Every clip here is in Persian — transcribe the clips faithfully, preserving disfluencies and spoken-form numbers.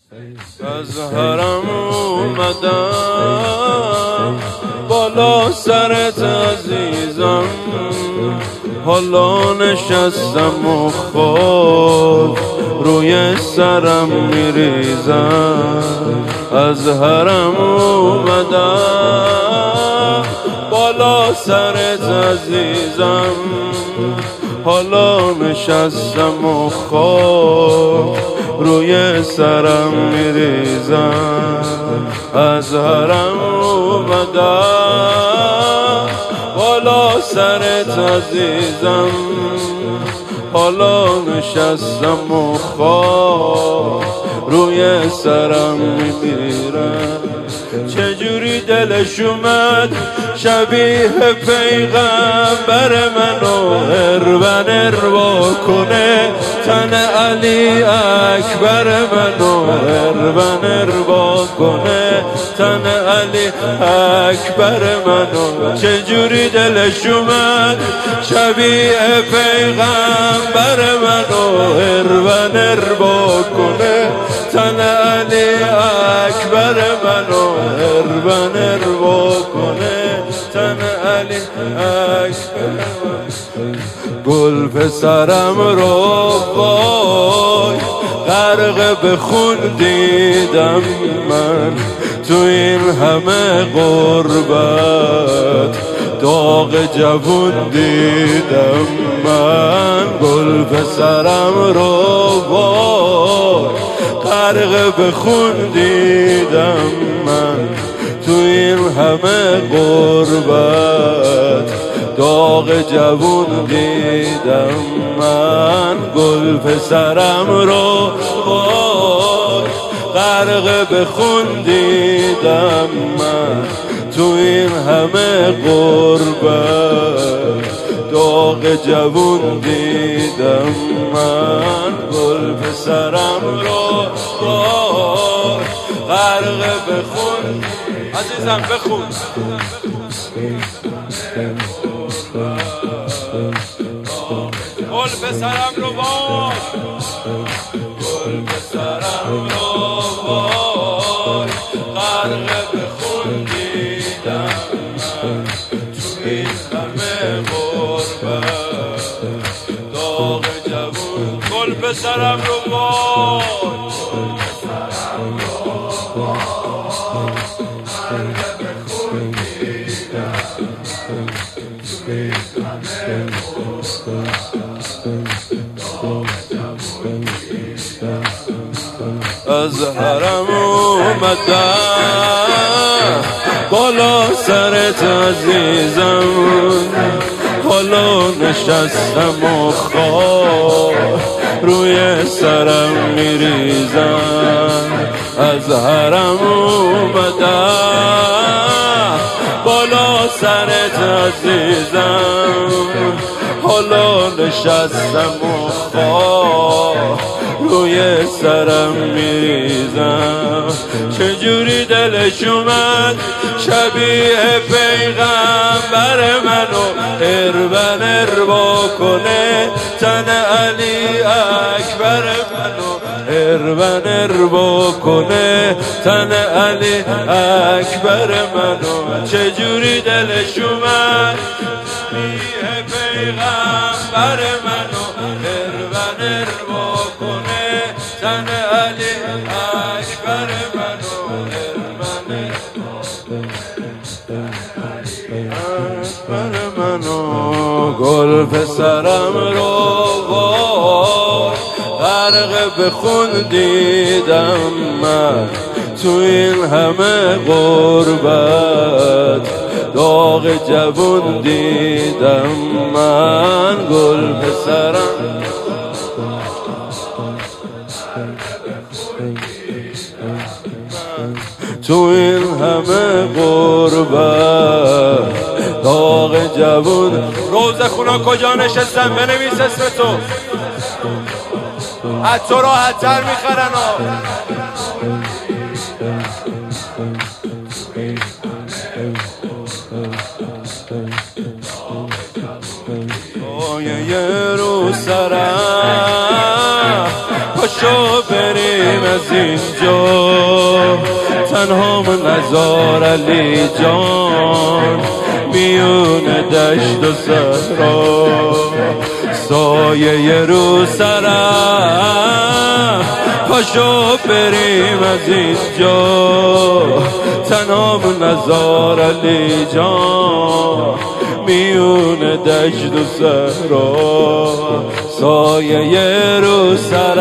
از حرم اومدم بالا سرت عزیزم، حالا نشستم و خود روی سرم میریزم. از حرم اومدم بالا سرت عزیزم، حالا نشستم و خود روی سرم میریزم. از حرم اومدم بالا سرت عزیزم، حالا نشستم و خواب روی سرم میمیرم. چجوری دلش اومد شبیه پیغمبر منو هرون اروا کنه، تن علی اکبر منو هرون اروا کنه، تن علی اکبر منو. چجوری دلش اومد شبیه پیغمبر منو هرون اروا کنه، تن علی اکبر منو هرون اروا کنه، تن علی اکبر. گل پسرم رو وای غرق به خون دیدم من، تو این همه غربت داغ جوون دیدم من. گل پسرم رو وای غرق به خون دیدم من، تو این همه غربت داغ جوون دیدم من. گل پسرم رو وای غرق به خون دیدم من، تو این همه غربت داغ جوون دیدم من. گل پسرم رو وای غرق به خون. عزیزم بخون. گل پسرم رو وای، گل پسرم رو وای غرق به خون دیدم من، تو این همه غربت داغ جوون. گل پسرم رو وای، از حرم اومدم بالا سرت عزیزم، حالا نشستم و خواب روی سرم میریزم. از حرم اومدم بالا سرت عزیزم، حالا نشستم و خواب روی سرم میریزم. چجوری دلش اومد شبیه پیغمبر منو هرون اروا کنه، تن علی اکبر منو هرون اروا کنه، تن علی اکبر منو. چجوری دلش اومد شبیه پیغمبر منو هرون اروا کنه، تن علی اکبر منو هرون اکبر منو. گل پسرم رو وای غرق به خون دیدم من، تو این همه غربت داغ جوون دیدم من. گل پسرم تو این همه غربت داغ جوون. روز خونا کجا نشستن بنویس اسم تو، حتی راحت تر میخرن ها. یه رو سرم پاشو بریم از اینجا، جا تنها نزار علی جان میون دشت و صحرا سایه رو سرم پاشو بریم از اینجا تنها نزار علی جان میون دشت و صحرا سایه رو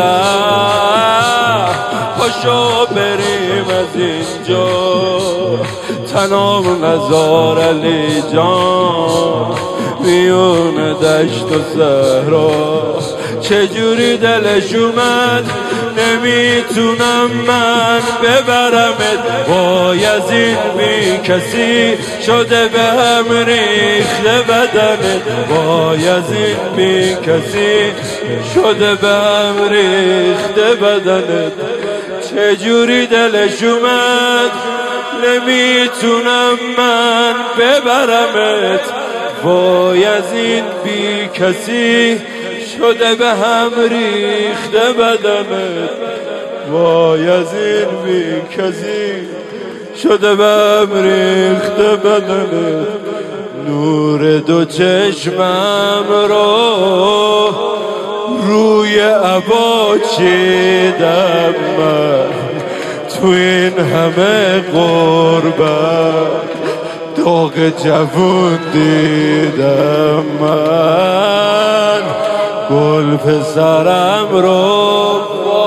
سرم پاشو بریم از اینجا تنها نزار علی جان میون دشت و صحرا چجوری دلش اومد نمیتونم من ببرمت وای از این بی کسی شده به هم ریخته بدنت وای از این بی کسی شده به هم ریخته بدنت چجوری دلش اومد نمیتونم من ببرمت وای از این بی کسی شده به هم ریخته بدنت وای از این بی کسی شده به هم ریخته بدنت نور دو چشمم رو روی عبا چیدم من تو این همه غربت داغ جوون دیدم من گل پسرم رو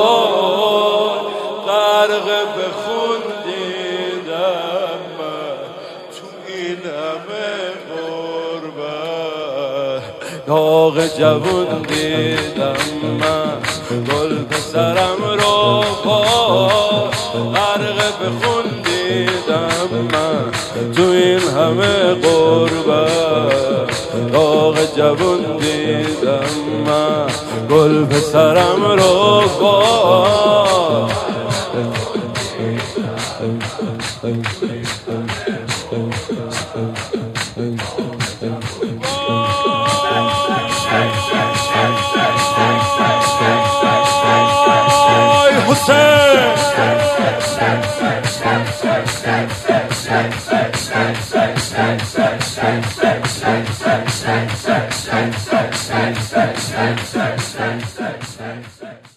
غرق به خون دیدم من تو این همه غربت داغ جوون دیدم من گل پسرم رو غرق به خون دیدم من تو این همه غربت داغ جوون دیدم من گل پسرم رو حسین